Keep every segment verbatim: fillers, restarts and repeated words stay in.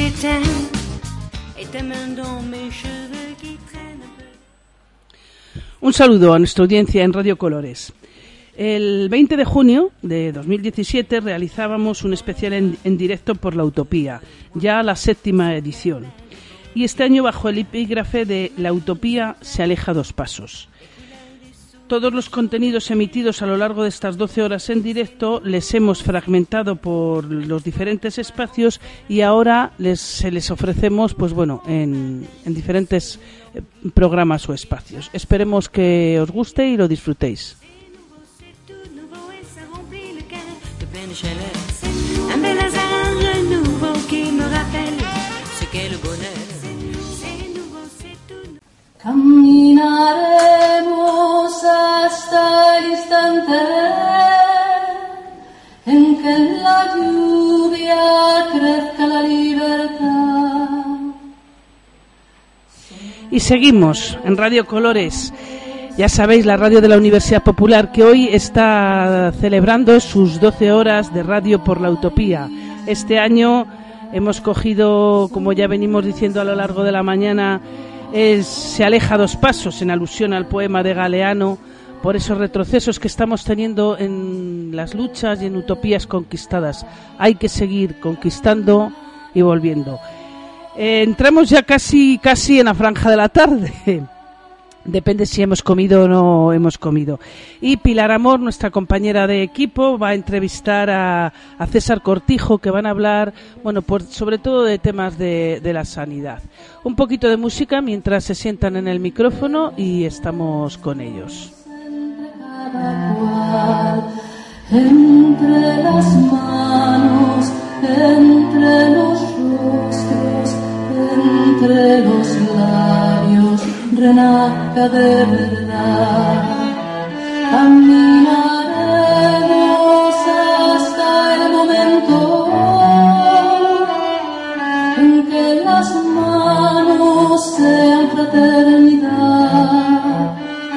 s'éteint et ta main dans mes cheveux qui traînent un peu. Un saludo a nuestra audiencia en Radio Colores. El veinte de junio de dos mil diecisiete realizábamos un especial en, en directo por la Utopía, ya la séptima edición. Y este año bajo el epígrafe de La Utopía se aleja dos pasos. Todos los contenidos emitidos a lo largo de estas doce horas en directo les hemos fragmentado por los diferentes espacios y ahora les, se les ofrecemos pues bueno, en, en diferentes programas o espacios. Esperemos que os guste y lo disfrutéis. Un bel hasard nouveau qui me rappelle ce qu'est le bonheur. C'est nouveau, c'est tout. Caminaremos hasta el instante en que en la lluvia crezca la libertad. Y seguimos en Radio Colores. Ya sabéis, la radio de la Universidad Popular, que hoy está celebrando sus doce horas de radio por la Utopía. Este año hemos cogido, como ya venimos diciendo a lo largo de la mañana, es, se aleja dos pasos en alusión al poema de Galeano, por esos retrocesos que estamos teniendo en las luchas y en utopías conquistadas. Hay que seguir conquistando y volviendo. Eh, entramos ya casi, casi en la franja de la tarde. Depende si hemos comido o no hemos comido. Y Pilar Amor, nuestra compañera de equipo, va a entrevistar a, a César Cortijo, que van a hablar, bueno, por, sobre todo de temas de, de la sanidad. Un poquito de música mientras se sientan en el micrófono y estamos con ellos. Entre las manos, entre los rostros, entre los labios, renazca de verdad. Caminaremos hasta el momento en que las manos sean fraternidad.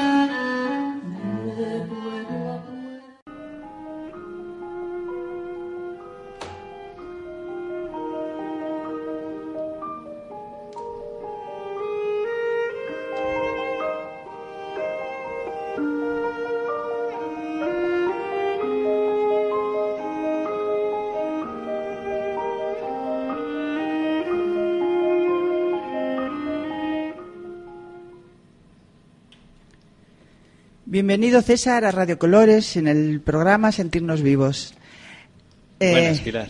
Bienvenido, César, a Radio Colores en el programa Sentirnos Vivos. Eh, Buenas, Pilar.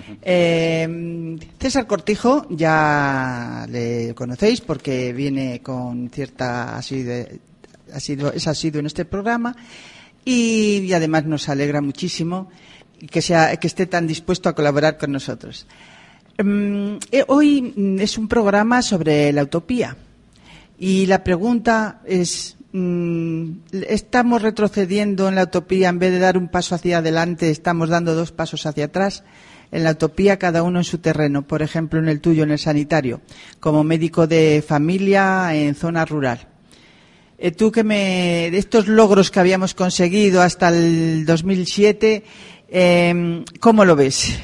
Eh, César Cortijo, ya le conocéis porque viene con cierta asiduidad, es asiduo en este programa y, y además nos alegra muchísimo que, sea, que esté tan dispuesto a colaborar con nosotros. Eh, hoy es un programa sobre la utopía y la pregunta es: ¿estamos retrocediendo en la utopía? En vez de dar un paso hacia adelante, estamos dando dos pasos hacia atrás. En la utopía, cada uno en su terreno. Por ejemplo, en el tuyo, en el sanitario, como médico de familia en zona rural. Eh, tú que me, de estos logros que habíamos conseguido hasta el dos mil siete, eh, ¿cómo lo ves?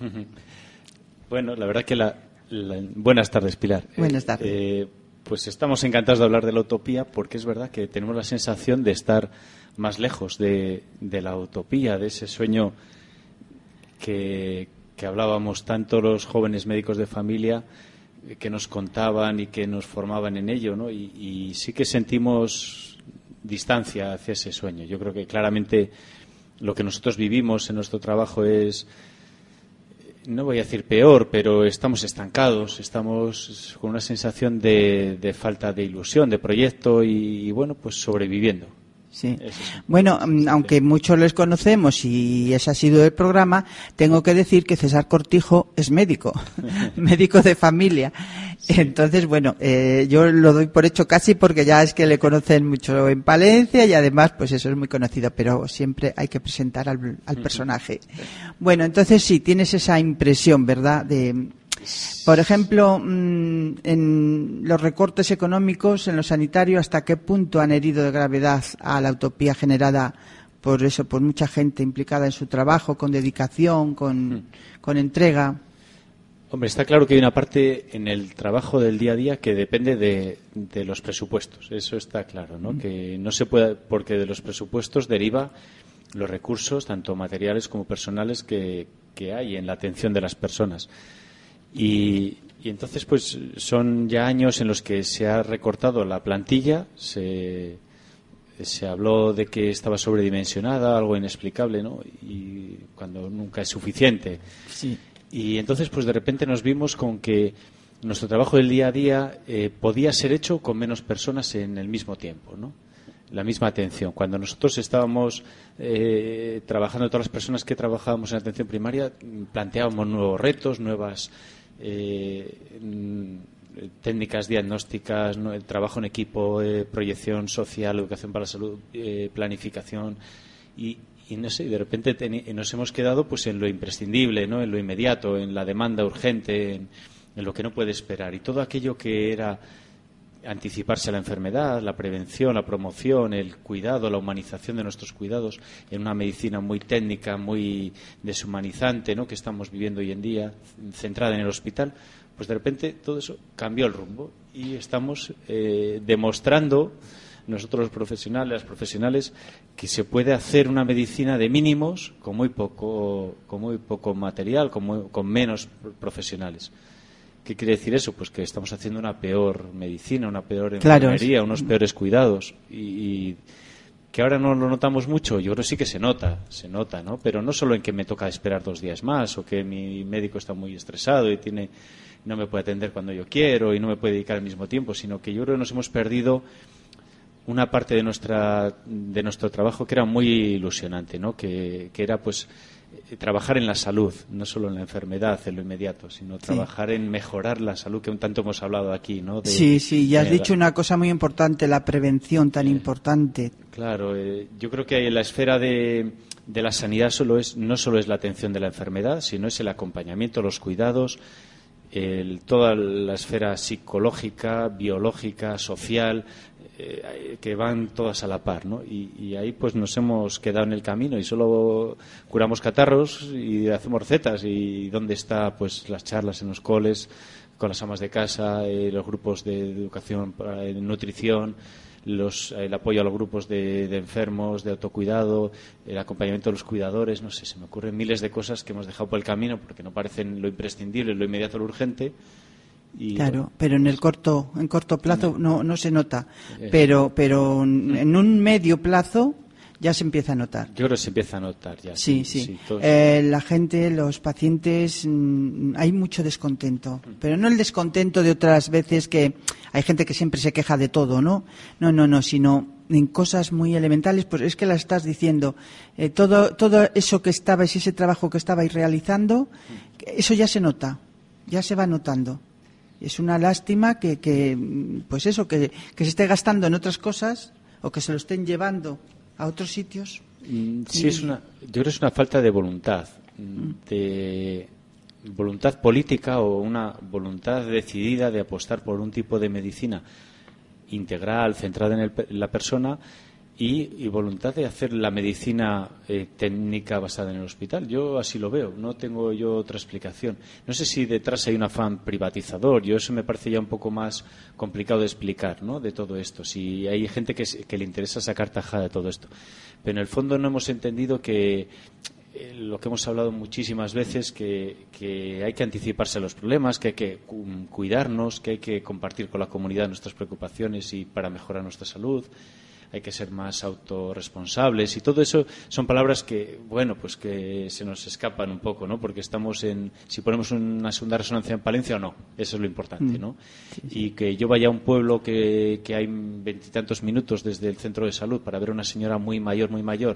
Bueno, la verdad que la, la buenas tardes, Pilar. Buenas tardes. Eh, Pues estamos encantados de hablar de la utopía porque es verdad que tenemos la sensación de estar más lejos de, de la utopía, de ese sueño que, que hablábamos tanto los jóvenes médicos de familia, que nos contaban y que nos formaban en ello, ¿no? Y, y sí que sentimos distancia hacia ese sueño. Yo creo que claramente lo que nosotros vivimos en nuestro trabajo es, no voy a decir peor, pero estamos estancados, estamos con una sensación de, de falta de ilusión, de proyecto y, y bueno, pues sobreviviendo. Sí. Bueno, aunque muchos les conocemos y ese ha sido el programa, tengo que decir que César Cortijo es médico, médico de familia. Sí. Entonces, bueno, eh, yo lo doy por hecho casi porque ya es que le conocen mucho en Palencia y además, pues eso es muy conocido, pero siempre hay que presentar al, al personaje. Bueno, entonces sí, tienes esa impresión, ¿verdad?, de... Por ejemplo, en los recortes económicos en lo sanitario, ¿hasta qué punto han herido de gravedad a la utopía generada por eso, por mucha gente implicada en su trabajo, con dedicación, con, con entrega? Hombre, está claro que hay una parte en el trabajo del día a día que depende de, de los presupuestos. Eso está claro, ¿no? Mm. Que no se puede, porque de los presupuestos deriva los recursos, tanto materiales como personales, que, que hay en la atención de las personas. Y, y entonces, pues, son ya años en los que se ha recortado la plantilla, se, se habló de que estaba sobredimensionada, algo inexplicable, ¿no? Y cuando nunca es suficiente. Sí. Y entonces, pues de repente nos vimos con que nuestro trabajo del día a día eh, podía ser hecho con menos personas en el mismo tiempo, ¿no? La misma atención. Cuando nosotros estábamos eh, trabajando, todas las personas que trabajábamos en atención primaria, planteábamos nuevos retos, nuevas eh, técnicas diagnósticas, ¿no? El trabajo en equipo, eh, proyección social, educación para la salud, eh, planificación y Y no sé, de repente ten, nos hemos quedado pues en lo imprescindible, ¿no? En lo inmediato, en la demanda urgente, en, en lo que no puede esperar. Y todo aquello que era anticiparse a la enfermedad, la prevención, la promoción, el cuidado, la humanización de nuestros cuidados, en una medicina muy técnica, muy deshumanizante, ¿no? Que estamos viviendo hoy en día, centrada en el hospital, pues de repente todo eso cambió el rumbo y estamos eh, demostrando nosotros los profesionales, las profesionales, que se puede hacer una medicina de mínimos con muy poco, con muy poco material, con, muy, con menos profesionales. ¿Qué quiere decir eso? Pues que estamos haciendo una peor medicina, una peor enfermería, claro, unos peores cuidados. Y, y que ahora no lo notamos mucho, yo creo que sí que se nota, se nota, ¿no? Pero no solo en que me toca esperar dos días más o que mi médico está muy estresado y tiene, no me puede atender cuando yo quiero y no me puede dedicar al mismo tiempo, sino que yo creo que nos hemos perdido una parte de nuestra de nuestro trabajo que era muy ilusionante, ¿no? Que, que era pues trabajar en la salud, no solo en la enfermedad, en lo inmediato, sino sí. trabajar en mejorar la salud, que un tanto hemos hablado aquí, ¿no? De, sí, sí, y has de, dicho una cosa muy importante, la prevención tan eh, importante. Claro, eh, yo creo que en la esfera de, de la sanidad solo es no solo es la atención de la enfermedad, sino es el acompañamiento, los cuidados, el, toda la esfera psicológica, biológica, social, eh, que van todas a la par, ¿no? Y, y ahí pues nos hemos quedado en el camino y solo curamos catarros y hacemos recetas. Y dónde está pues las charlas en los coles con las amas de casa, eh, los grupos de educación, eh, nutrición, los, el apoyo a los grupos de, de enfermos, de autocuidado, el acompañamiento de los cuidadores, no sé, se me ocurren miles de cosas que hemos dejado por el camino porque no parecen lo imprescindible, lo inmediato, lo urgente. Y, claro, bueno, pero en el corto en corto plazo no no se nota, pero pero en un medio plazo ya se empieza a notar. Yo creo que se empieza a notar ya. Sí, sí. sí. sí eh, la gente, los pacientes, mmm, hay mucho descontento, pero no el descontento de otras veces que hay gente que siempre se queja de todo, ¿no? No, no, no, sino en cosas muy elementales, pues es que la estás diciendo. Eh, todo todo eso que estabais, ese trabajo que estabais realizando, eso ya se nota, ya se va notando. Es una lástima que, que pues eso, que, que se esté gastando en otras cosas o que se lo estén llevando a otros sitios. Sí, y... es una, yo creo que es una falta de voluntad, de voluntad política o una voluntad decidida de apostar por un tipo de medicina integral, centrada en, el, en la persona y, y voluntad de hacer la medicina eh, técnica basada en el hospital. Yo así lo veo, no tengo yo otra explicación. No sé si detrás hay un afán privatizador, yo eso me parece ya un poco más complicado de explicar, ¿no? De todo esto, si hay gente que, que le interesa sacar tajada de todo esto. Pero en el fondo no hemos entendido que eh, lo que hemos hablado muchísimas veces, que, que hay que anticiparse a los problemas, que hay que cu- cuidarnos, que hay que compartir con la comunidad nuestras preocupaciones y para mejorar nuestra salud. Hay que ser más autorresponsables y todo eso son palabras que, bueno, pues que se nos escapan un poco, ¿no? Porque estamos en, si ponemos una segunda resonancia en Palencia o no, eso es lo importante, ¿no? Sí, sí. Y que yo vaya a un pueblo que, que hay veintitantos minutos desde el centro de salud para ver a una señora muy mayor, muy mayor,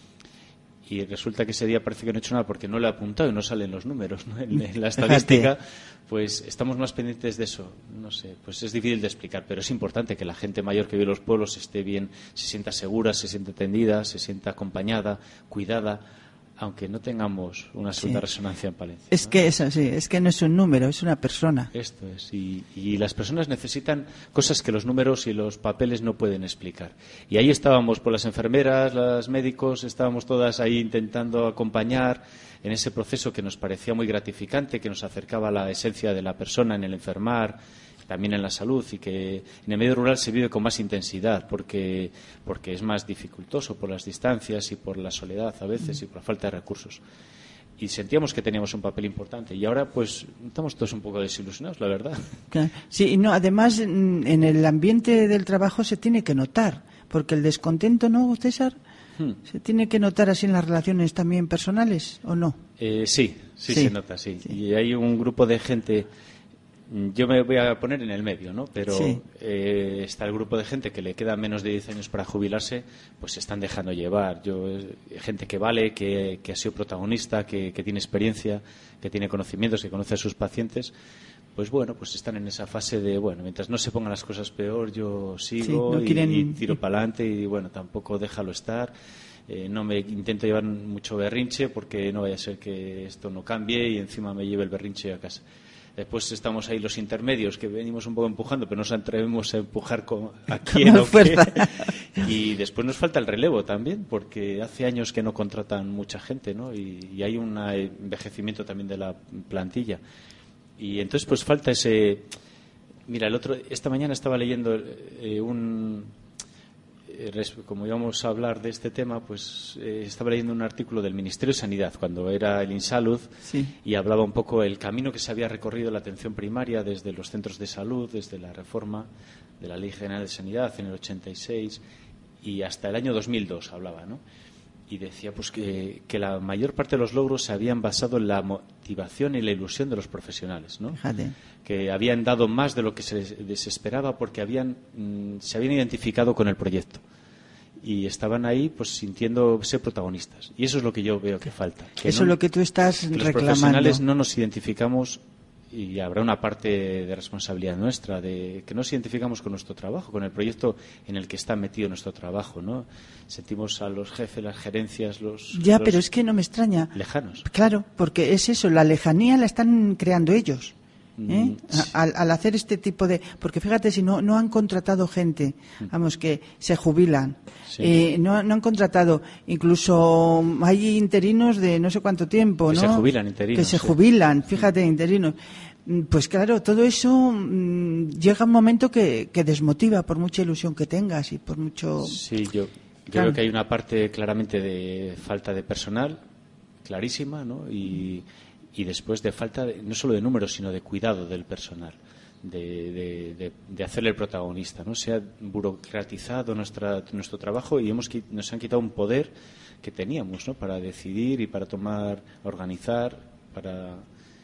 y resulta que ese día parece que no he hecho nada porque no le he apuntado y no salen los números, ¿no? en, en la estadística, pues estamos más pendientes de eso. No sé, pues es difícil de explicar, pero es importante que la gente mayor que vive en los pueblos esté bien, se sienta segura, se sienta atendida, se sienta acompañada, cuidada, aunque no tengamos una segunda Sí. resonancia en Palencia. Es ¿no? que eso sí, es que no es un número, es una persona. Esto es, y, y las personas necesitan cosas que los números y los papeles no pueden explicar. Y ahí estábamos, por las enfermeras, los médicos, estábamos todas ahí intentando acompañar en ese proceso que nos parecía muy gratificante, que nos acercaba a la esencia de la persona en el enfermar, también en la salud, y que en el medio rural se vive con más intensidad porque, porque es más dificultoso por las distancias y por la soledad a veces y por la falta de recursos. Y sentíamos que teníamos un papel importante y ahora pues estamos todos un poco desilusionados, la verdad. Claro. Sí, y no, además en en el ambiente del trabajo se tiene que notar, porque el descontento, ¿no, César? Hmm. ¿Se tiene que notar así en las relaciones también personales o no? Eh, sí, sí, Sí. se nota, sí. Y hay un grupo de gente, yo me voy a poner en el medio, ¿no? Pero Sí. eh, está el grupo de gente que le queda menos de diez años para jubilarse, pues se están dejando llevar. Yo, eh, gente que vale, que, que ha sido protagonista, que, que tiene experiencia, que tiene conocimientos, que conoce a sus pacientes, pues bueno, pues están en esa fase de, bueno, mientras no se pongan las cosas peor, yo sigo Sí, no y- quieren- y, tiro para adelante y bueno, tampoco déjalo estar. Eh, no me intento llevar mucho berrinche porque no vaya a ser que esto no cambie y encima me lleve el berrinche a casa. Después estamos ahí los intermedios que venimos un poco empujando, pero no nos atrevemos a empujar con, a quién más o qué. fuerza. Y después nos falta el relevo también, porque hace años que no contratan mucha gente, ¿no? Y, y hay un envejecimiento también de la plantilla. Y entonces pues falta ese... Mira, el otro esta mañana estaba leyendo eh, un... eh, res- como íbamos a hablar de este tema, pues eh, estaba leyendo un artículo del Ministerio de Sanidad, cuando era el INSALUD, Sí. y hablaba un poco el camino que se había recorrido la atención primaria desde los centros de salud, desde la reforma de la Ley General de Sanidad en el ochenta y seis y hasta el año dos mil dos hablaba, ¿no? Y decía pues que, que la mayor parte de los logros se habían basado en la motivación y la ilusión de los profesionales, ¿no? Fíjate. Que habían dado más de lo que se les esperaba porque habían mm, se habían identificado con el proyecto y estaban ahí pues sintiéndose protagonistas, y eso es lo que yo veo que falta, que Eso no- es lo que tú estás que los reclamando. profesionales no nos identificamos, y habrá una parte de responsabilidad nuestra, de que nos identificamos con nuestro trabajo, con el proyecto en el que está metido nuestro trabajo, ¿no? Sentimos a los jefes, las gerencias, los, Ya, los pero es que no me extraña. lejanos. Claro, porque es eso, la lejanía la están creando ellos. ¿eh? Mm, sí. A- Al, al hacer este tipo de... Porque fíjate, si no, no han contratado gente, vamos, que se jubilan. Sí. Eh, no, no han contratado, incluso hay interinos de no sé cuánto tiempo, Que ¿no? se jubilan, interinos, Que se sí. jubilan, fíjate, interinos. Mm, Pues claro, todo eso mm, llega un momento que, que desmotiva por mucha ilusión que tengas y por mucho... Sí, yo, yo Claro. creo que hay una parte claramente de falta de personal, clarísima, ¿no? Y, y después de falta, de- no solo de números, sino de cuidado del personal, de, de, de- de hacerle el protagonista, ¿no? Se ha burocratizado nuestra, nuestro trabajo y hemos, qui- nos han quitado un poder que teníamos, ¿no? Para decidir y para tomar, organizar, para...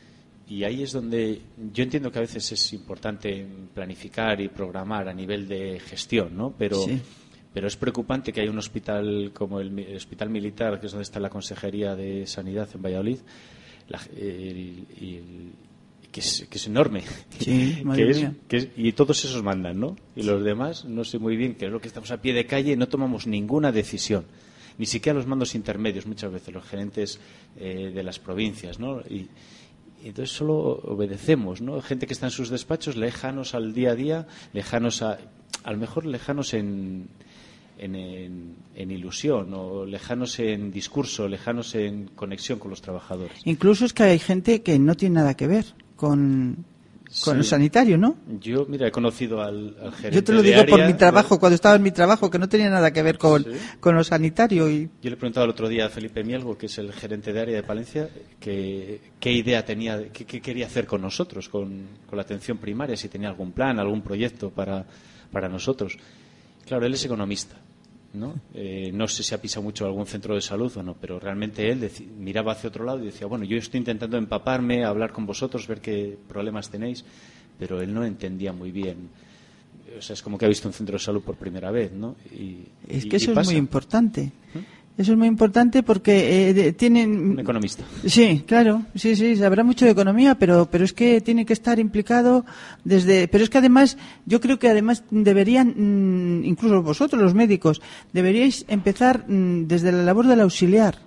Y ahí es donde yo entiendo que a veces es importante planificar y programar a nivel de gestión, ¿no? Pero, Sí. pero es preocupante que haya un hospital como el, mi- el Hospital Militar, que es donde está la Consejería de Sanidad en Valladolid, la- el- y el- que, es, que es enorme. Sí, madre que es- mía. que es- y todos esos mandan, ¿no? Y los demás, no sé muy bien, que es lo que estamos a pie de calle, no tomamos ninguna decisión. Ni siquiera los mandos intermedios, muchas veces, los gerentes eh, de las provincias, ¿no? Y, y entonces solo obedecemos, ¿no? Gente que está en sus despachos, lejanos al día a día, lejanos a, a lo mejor lejanos en, en, en- en ilusión, o lejanos en discurso, lejanos en conexión con los trabajadores. Incluso es que hay gente que no tiene nada que ver con, con Sí. lo sanitario, ¿no? Yo, mira, he conocido al, al gerente Yo te lo de digo por área, mi trabajo, cuando estaba en mi trabajo, que no tenía nada que ver con, Sí. con lo sanitario. Y Yo le he preguntado el otro día a Felipe Mielgo, que es el gerente de área de Palencia, que, qué idea tenía, qué, qué quería hacer con nosotros, con, con la atención primaria, si tenía algún plan, algún proyecto para, para nosotros. Claro, él es economista, ¿no? Eh, no sé si ha pisado mucho algún centro de salud o no, pero realmente él deci- miraba hacia otro lado y decía, bueno, yo estoy intentando empaparme, hablar con vosotros, ver qué problemas tenéis, pero él no entendía muy bien. O sea, es como que ha visto un centro de salud por primera vez, ¿no? Y, es y- que y eso es pasa. muy importante. Eso es muy importante porque eh, de- Un tienen... economista. Sí, claro, sí, sí, sabrá mucho de economía, pero, pero es que tiene que estar implicado desde... Pero es que además, yo creo que además deberían, mm, incluso vosotros los médicos, deberíais empezar mm, desde la labor del auxiliar.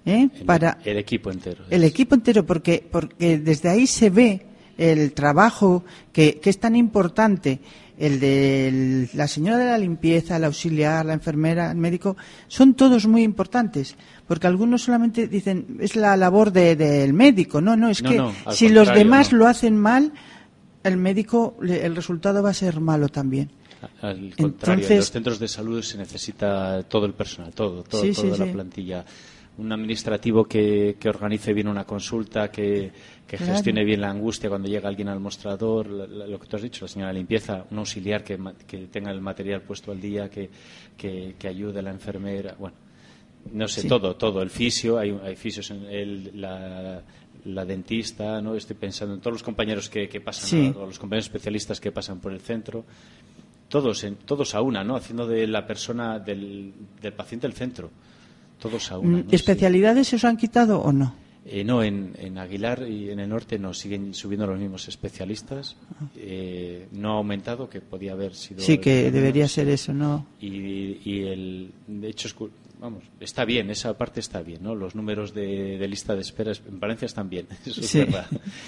¿eh? El, para el equipo entero. el es. equipo entero, porque porque desde ahí se ve el trabajo que, que es tan importante, el de la señora de la limpieza, el auxiliar, la enfermera, el médico, son todos muy importantes, porque algunos solamente dicen es la labor de, del médico, no, no, es No, que no, al si los contrario, demás no. lo hacen mal, el médico, le- el resultado va a ser malo también. Al contrario, Entonces- en los centros de salud se necesita todo el personal, todo, todo, Sí, toda sí, la sí. plantilla. Un administrativo que, que organice bien una consulta, que, que Claro. gestione bien la angustia cuando llega alguien al mostrador, la- la- lo que tú has dicho, la señora de limpieza, un auxiliar que, ma- que tenga el material puesto al día, que, que, que ayude a la enfermera, bueno, no sé, Sí. todo, todo, el fisio, hay, hay fisios, en el, la, la dentista, ¿no? Estoy pensando en todos los compañeros que, que pasan, Sí. a- o los compañeros especialistas que pasan por el centro. Todos, en, todos a una, ¿no? Haciendo de la persona, del, del paciente el centro. Todos a una. Mm, ¿no? ¿Especialidades se os han quitado o no? Sí. Eh, no, en, en Aguilar y en el norte nos siguen subiendo los mismos especialistas. Eh, no ha aumentado, que podía haber sido. Sí, que menos. debería ser eso, ¿no? Y, y el, de hecho, es cu- vamos, está bien, esa parte está bien, ¿no? Los números de, de lista de espera es- en Valencia están bien, eso Sí. es verdad.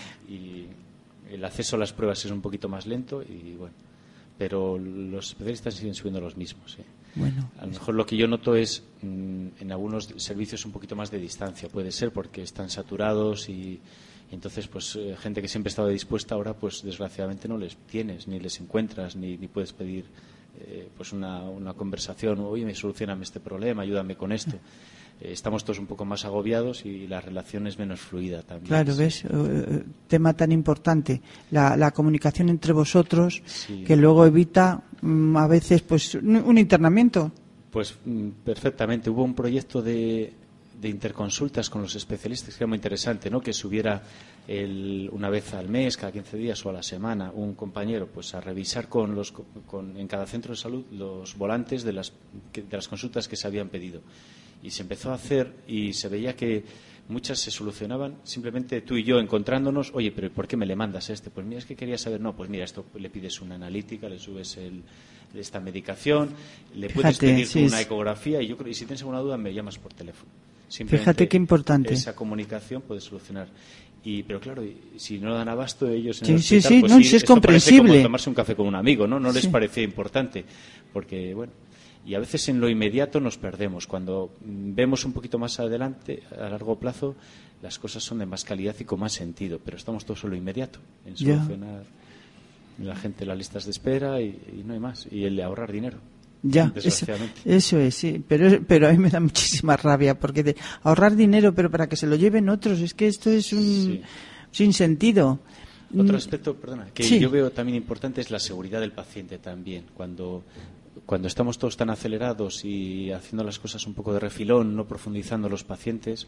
Y el acceso a las pruebas es un poquito más lento y bueno, pero los especialistas siguen subiendo los mismos. ¿eh? Bueno, A lo mejor lo que yo noto es mm, en algunos servicios un poquito más de distancia, puede ser porque están saturados y, y entonces pues eh, gente que siempre estaba dispuesta ahora pues desgraciadamente no les tienes, ni les encuentras, ni, ni puedes pedir eh, pues una, una conversación, oye, me solucioname este problema, ayúdame con esto. Eh, estamos todos un poco más agobiados y la relación es menos fluida también. claro, Sí. ¿ves? Eh, tema tan importante, la, la comunicación entre vosotros, Sí. que luego evita mm, a veces pues un, un internamiento. Pues mm, perfectamente. Hubo un proyecto de, de interconsultas con los especialistas que era muy interesante, ¿no? Que subiera el, una vez al mes, cada quince días o a la semana, un compañero pues a revisar con los, con, en cada centro de salud los volantes de las, que- de las consultas que se habían pedido. Y se empezó a hacer y se veía que muchas se solucionaban simplemente tú y yo encontrándonos, oye, pero ¿por qué me le mandas este? Pues mira, es que quería saber, no, pues mira, esto le pides una analítica, le subes el, esta medicación, le puedes Fíjate, pedir tú sí, una es- ecografía y yo creo, y si tienes alguna duda me llamas por teléfono. Simplemente Fíjate qué importante. Esa comunicación puede solucionar. Y, pero claro, y si no dan abasto ellos en Sí, el sí, hospital, sí, pues no, sí, sí, es esto parece comprensible. como tomarse un café con un amigo, ¿no? No les Sí. parecía importante, porque, bueno, y a veces en lo inmediato nos perdemos. Cuando mm, vemos un poquito más adelante, a largo plazo, las cosas son de más calidad y con más sentido, pero estamos todos en lo inmediato, en Ya. solucionar la gente las listas de espera y, y no hay más, y el de ahorrar dinero. Ya, eso, Desgraciadamente. eso es, sí, pero, pero a mí me da muchísima rabia, porque de ahorrar dinero, pero para que se lo lleven otros, es que esto es un Sí. sin sentido. Otro Mm, aspecto, perdona, que Sí. yo veo también importante es la seguridad del paciente también. Cuando, cuando estamos todos tan acelerados y haciendo las cosas un poco de refilón, no profundizando los pacientes,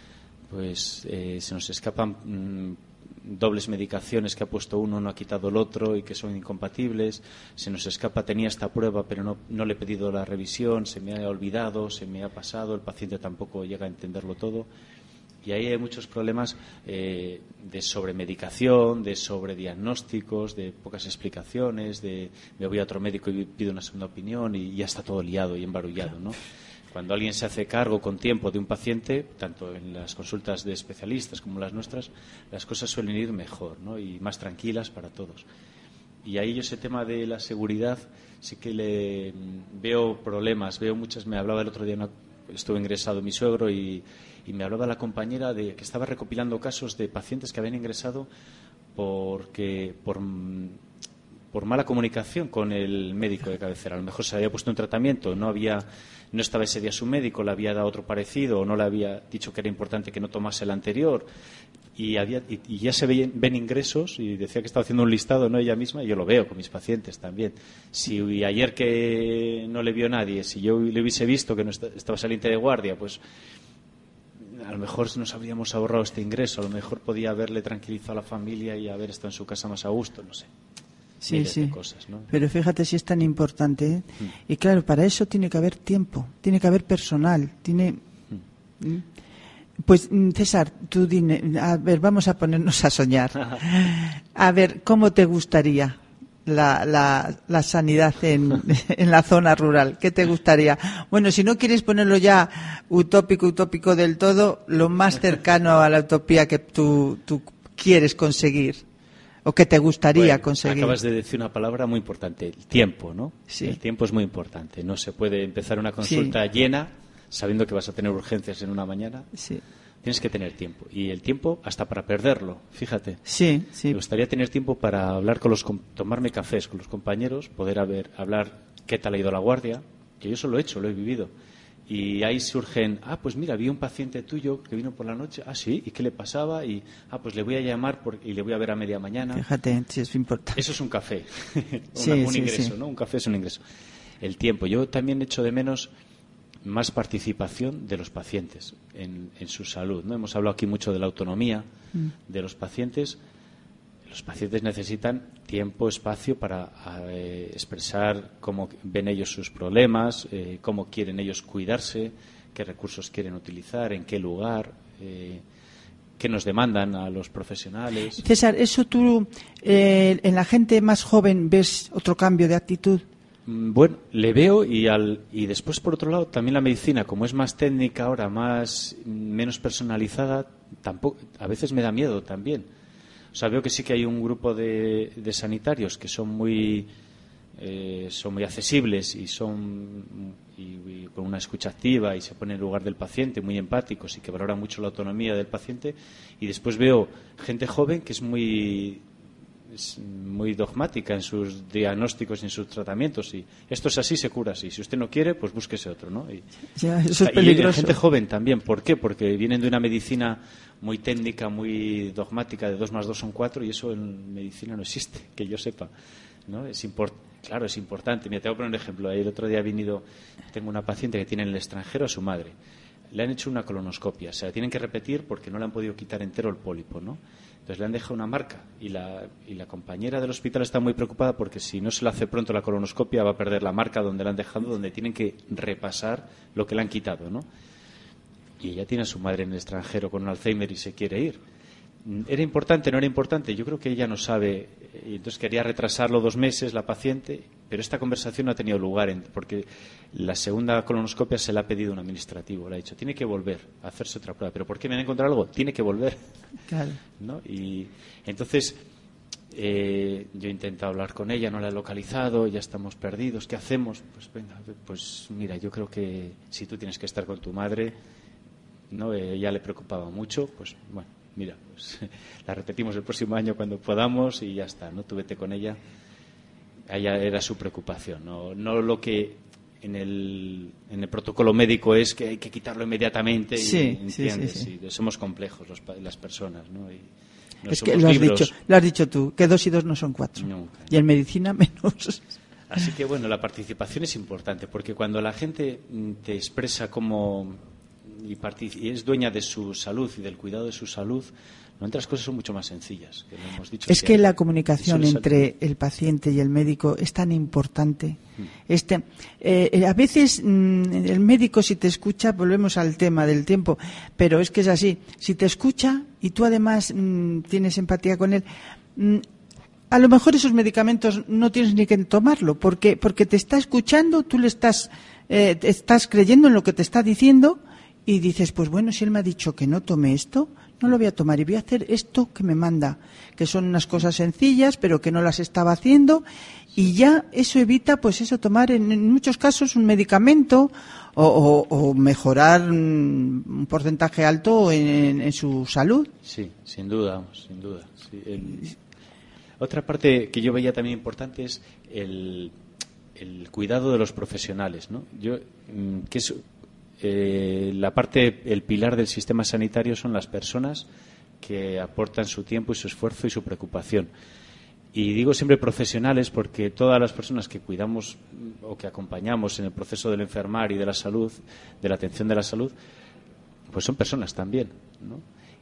pues eh, se nos escapan mm, dobles medicaciones que ha puesto uno, no ha quitado el otro y que son incompatibles. Se nos escapa, tenía esta prueba, pero no, no le he pedido la revisión, se me ha olvidado, se me ha pasado, el paciente tampoco llega a entenderlo todo. Y ahí hay muchos problemas eh, de sobremedicación, de sobrediagnósticos, de pocas explicaciones, de me voy a otro médico y pido una segunda opinión y ya está todo liado y embarullado, ¿no? Cuando alguien se hace cargo con tiempo de un paciente, tanto en las consultas de especialistas como las nuestras, las cosas suelen ir mejor, ¿no? Y más tranquilas para todos. Y ahí yo ese tema de la seguridad sí que le mm, veo problemas, veo muchas. Me hablaba el otro día, una, estuve ingresado mi suegro y, y me hablaba la compañera de que estaba recopilando casos de pacientes que habían ingresado porque por, mm, por mala comunicación con el médico de cabecera. A lo mejor se había puesto un tratamiento, no había, no estaba ese día su médico, le había dado otro parecido o no le había dicho que era importante que no tomase el anterior. Y, había, y, y ya se ven, ven ingresos y decía que estaba haciendo un listado, no ella misma, y yo lo veo con mis pacientes también. Si ayer que no le vio nadie, si yo le hubiese visto que no está, estaba saliente de guardia, pues a lo mejor nos habríamos ahorrado este ingreso, a lo mejor podía haberle tranquilizado a la familia y haber estado en su casa más a gusto, no sé. Sí, Miles sí. de cosas, ¿no? Pero fíjate si es tan importante. ¿eh? Mm. Y claro, para eso tiene que haber tiempo, tiene que haber personal, tiene. ¿Mm? Pues mm, César, tú dime, a ver, vamos a ponernos a soñar. A ver, ¿cómo te gustaría la, la, la sanidad en, en la zona rural? ¿Qué te gustaría? Bueno, si no quieres ponerlo ya utópico, utópico del todo, lo más cercano a la utopía que tú, tú quieres conseguir o que te gustaría bueno, conseguir. Acabas de decir una palabra muy importante, el tiempo, ¿no? Sí. El tiempo es muy importante. No se puede empezar una consulta sí. llena sabiendo que vas a tener urgencias en una mañana. Sí. Tienes que tener tiempo. Y el tiempo hasta para perderlo, fíjate. Sí, sí. Me gustaría tener tiempo para hablar con los, tomarme cafés con los compañeros, poder haber, hablar qué tal ha ido la guardia, que yo eso lo he hecho, lo he vivido. Y ahí surgen, ah, pues mira, vi un paciente tuyo que vino por la noche, ah, sí, ¿y qué le pasaba? Y, ah, pues le voy a llamar por, y le voy a ver a media mañana. Fíjate, sí, es importante. Eso es un café, sí, un, un sí, ingreso, sí. ¿no? Un café es un ingreso. El tiempo. Yo también echo de menos más participación de los pacientes en, en su salud, ¿no? Hemos hablado aquí mucho de la autonomía mm. de los pacientes. Los pacientes necesitan tiempo, espacio para eh, expresar cómo ven ellos sus problemas, eh, cómo quieren ellos cuidarse, qué recursos quieren utilizar, en qué lugar, eh, qué nos demandan a los profesionales. César, ¿eso tú eh, en la gente más joven ves otro cambio de actitud? Bueno, le veo y al y después por otro lado también la medicina, como es más técnica ahora, más menos personalizada, tampoco a veces me da miedo también. O sea, veo que sí que hay un grupo de, de sanitarios que son muy eh, son muy accesibles y son y, y con una escucha activa y se ponen en lugar del paciente, muy empáticos y que valoran mucho la autonomía del paciente. Y después veo gente joven que es muy es muy dogmática en sus diagnósticos y en sus tratamientos, y esto es así, se cura así, si usted no quiere, pues búsquese otro, ¿no? Y, ya, eso es peligroso. Y gente joven también, ¿por qué? Porque vienen de una medicina muy técnica, muy dogmática, de dos más dos son cuatro, y eso en medicina no existe, que yo sepa, ¿no? Es import- claro, es importante. Mira, te voy a poner un ejemplo. El otro día ha venido, tengo una paciente que tiene en el extranjero a su madre, le han hecho una colonoscopia, o sea, tienen que repetir porque no le han podido quitar entero el pólipo, ¿no? Entonces le han dejado una marca y la, y la compañera del hospital está muy preocupada porque si no se le hace pronto la colonoscopia va a perder la marca donde la han dejado, donde tienen que repasar lo que le han quitado, ¿no? Y ella tiene a su madre en el extranjero con un Alzheimer y se quiere ir. ¿Era importante? ¿No era importante? Yo creo que ella no sabe, y entonces quería retrasarlo dos meses la paciente, pero esta conversación no ha tenido lugar en, porque la segunda colonoscopia se la ha pedido un administrativo, le ha dicho, tiene que volver a hacerse otra prueba. ¿Pero por qué me han encontrado algo? Tiene que volver. Claro. ¿No? Y entonces eh, yo he intentado hablar con ella, no la he localizado, ya estamos perdidos, ¿qué hacemos? Pues venga, pues mira, yo creo que si tú tienes que estar con tu madre, ¿no? Eh, ella le preocupaba mucho, pues bueno, mira, pues la repetimos el próximo año cuando podamos y ya está, ¿no? Tú vete con ella. Ella era su preocupación, no, no lo que en el, en el protocolo médico es que hay que quitarlo inmediatamente. Sí, y, sí, ¿entiendes? sí, sí. Y somos complejos los, las personas, ¿no? Y no es que lo has, dicho, lo has dicho tú, que dos y dos no son cuatro. Nunca. Y en medicina menos. Así que bueno, la participación es importante porque cuando la gente te expresa cómo y, partic- y es dueña de su salud y del cuidado de su salud, no, otras cosas son mucho más sencillas, que lo hemos dicho. Es siempre. que la comunicación Suele entre salir. el paciente y el médico es tan importante. Este, eh, a veces mm, el médico, si te escucha, volvemos al tema del tiempo, pero es que es así. Si te escucha y tú además mm, tienes empatía con él, mm, a lo mejor esos medicamentos no tienes ni que tomarlo, porque porque te está escuchando, tú le estás eh, te estás creyendo en lo que te está diciendo y dices, pues bueno, si él me ha dicho que no tome esto, no lo voy a tomar y voy a hacer esto que me manda, que son unas cosas sencillas, pero que no las estaba haciendo, y ya eso evita, pues eso, tomar en, en muchos casos un medicamento o, o, o mejorar un, un porcentaje alto en, en, en su salud. Sí, sin duda, sin duda. Sí, el... Otra parte que yo veía también importante es el, el cuidado de los profesionales, ¿no? Yo, que es eh, la parte, el pilar del sistema sanitario son las personas que aportan su tiempo y su esfuerzo y su preocupación. Y digo siempre profesionales porque todas las personas que cuidamos o que acompañamos en el proceso del enfermar y de la salud, de la atención de la salud, pues son personas también, ¿no?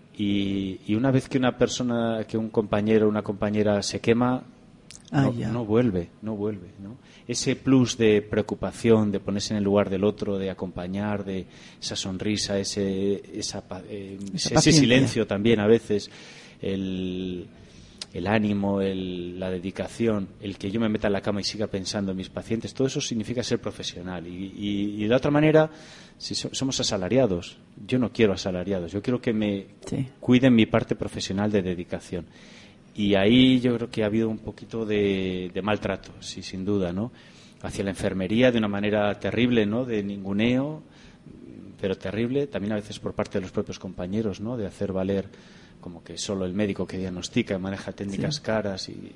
Y, y una vez que una persona, que un compañero o una compañera se quema, ah, no, ya. no vuelve, no vuelve, ¿no? Ese plus de preocupación, de ponerse en el lugar del otro, de acompañar, de esa sonrisa, ese, esa, eh, Esa ese paciencia. silencio también a veces, el, el ánimo, el, la dedicación, el que yo me meta en la cama y siga pensando en mis pacientes, todo eso significa ser profesional. Y, y, y de otra manera, si so, somos asalariados, yo no quiero asalariados, yo quiero que me sí. cuiden mi parte profesional de dedicación. Y ahí yo creo que ha habido un poquito de, de maltrato, sí, sin duda, ¿no? Hacia la enfermería de una manera terrible, ¿no? De ninguneo, pero terrible, también a veces por parte de los propios compañeros, ¿no? De hacer valer como que solo el médico que diagnostica maneja técnicas sí. caras y,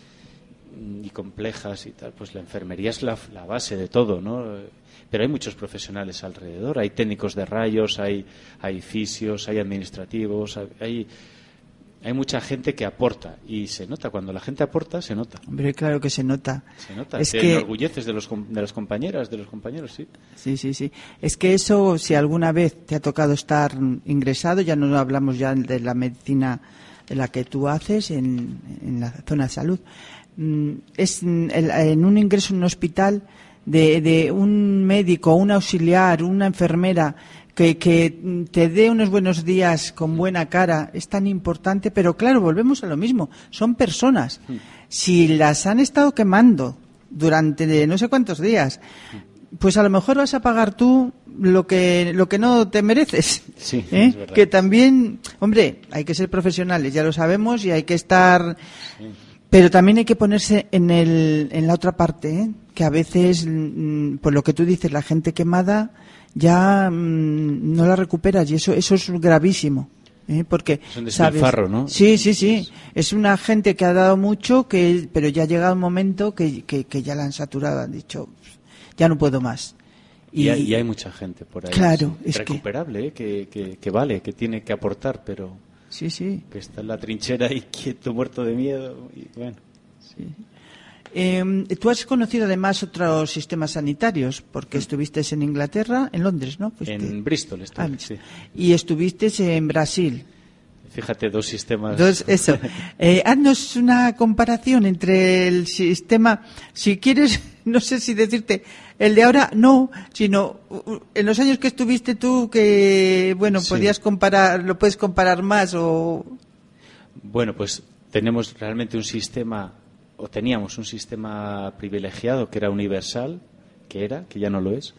y complejas y tal. Pues la enfermería es la, la base de todo, ¿no? Pero hay muchos profesionales alrededor, hay técnicos de rayos, hay, hay fisios, hay administrativos, hay, hay mucha gente que aporta y se nota, cuando la gente aporta, se nota. Hombre, claro que se nota. Se nota, es te que... enorgulleces de, los, de las compañeras, de los compañeros, sí. Sí, sí, sí. Es que eso, si alguna vez te ha tocado estar ingresado, ya no hablamos ya de la medicina de la que tú haces en, en la zona de salud, es en un ingreso en un hospital de, de un médico, un auxiliar, una enfermera, Que, que te dé unos buenos días con buena cara es tan importante, pero claro, volvemos a lo mismo, son personas. Si las han estado quemando durante no sé cuántos días, pues a lo mejor vas a pagar tú lo que lo que no te mereces. Sí, ¿eh? es verdad. Que también, hombre, hay que ser profesionales, ya lo sabemos, y hay que estar... Sí. Pero también hay que ponerse en, el, en la otra parte, ¿eh? Que a veces, por lo que tú dices, la gente quemada ya mmm, no la recuperas, y eso eso es gravísimo, ¿eh? Porque es un despilfarro, ¿no? Sí, sí, sí, es una gente que ha dado mucho, que pero ya ha llegado un momento que, que, que ya la han saturado, han dicho, ya no puedo más. Y, y, hay, y hay mucha gente por ahí, claro, es es recuperable, que... ¿eh? que, que, que vale, que tiene que aportar, pero sí, sí, que está en la trinchera y quieto, muerto de miedo, y bueno. Sí. Eh, tú has conocido además otros sistemas sanitarios, porque estuviste en Inglaterra, en Londres, ¿no? Fuiste... En Bristol estuve, ah, sí. Y estuviste en Brasil. Fíjate, dos sistemas. Dos, eso. Eh, haznos una comparación entre el sistema, si quieres, no sé si decirte, el de ahora no, sino en los años que estuviste tú, que, bueno, sí. podías comparar, lo puedes comparar más o... Bueno, pues tenemos realmente un sistema... o teníamos un sistema privilegiado que era universal, que era, que ya no lo es,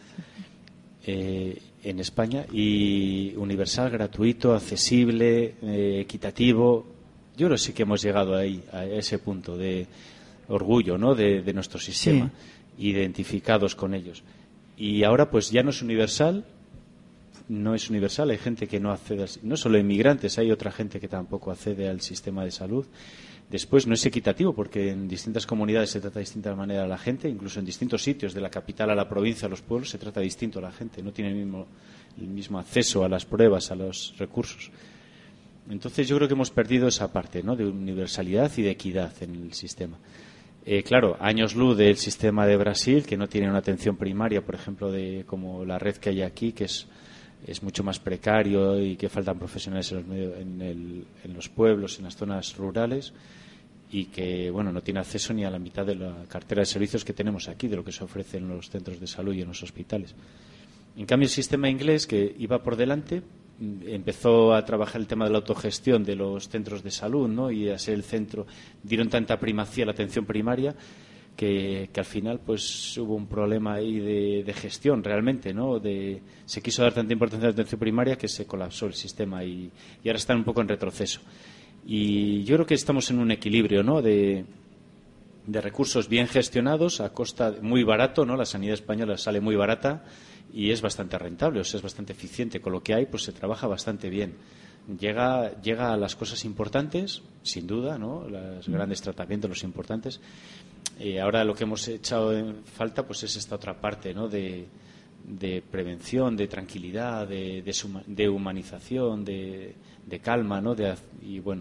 eh, en España, y universal, gratuito, accesible, eh, equitativo. Yo creo que sí que hemos llegado ahí, a ese punto de orgullo, ¿no?, de, de nuestro sistema, sí. identificados con ellos. Y ahora pues ya no es universal, no es universal, hay gente que no accede, al, no solo inmigrantes, hay otra gente que tampoco accede al sistema de salud. Después no es equitativo porque en distintas comunidades se trata de distinta manera a la gente, incluso en distintos sitios, de la capital a la provincia, a los pueblos, se trata distinto a la gente, no tiene el mismo, el mismo acceso a las pruebas, a los recursos. Entonces yo creo que hemos perdido esa parte, ¿no?, de universalidad y de equidad en el sistema. Eh, claro, años luz del sistema de Brasil, que no tiene una atención primaria, por ejemplo, de como la red que hay aquí, que es es mucho más precario y que faltan profesionales en los, medios, en, el, en los pueblos, en las zonas rurales, y que bueno no tiene acceso ni a la mitad de la cartera de servicios que tenemos aquí, de lo que se ofrece en los centros de salud y en los hospitales. En cambio, el sistema inglés, que iba por delante, empezó a trabajar el tema de la autogestión de los centros de salud, ¿no?, y a ser el centro, dieron tanta primacía a la atención primaria Que, que al final pues hubo un problema ahí de, de gestión realmente, ¿no? De, se quiso dar tanta importancia a la atención primaria que se colapsó el sistema y, y ahora están un poco en retroceso. Y yo creo que estamos en un equilibrio, ¿no?, de, de recursos bien gestionados a costa de, muy barato, ¿no? La sanidad española sale muy barata y es bastante rentable, o sea, es bastante eficiente. Con lo que hay, pues se trabaja bastante bien. Llega, llega a las cosas importantes, sin duda, ¿no?, los grandes tratamientos, los importantes. Eh, ahora lo que hemos echado en falta pues es esta otra parte, ¿no?, de, de prevención, de tranquilidad, de, de, suma, de humanización, de, de calma, ¿no?, de, y bueno,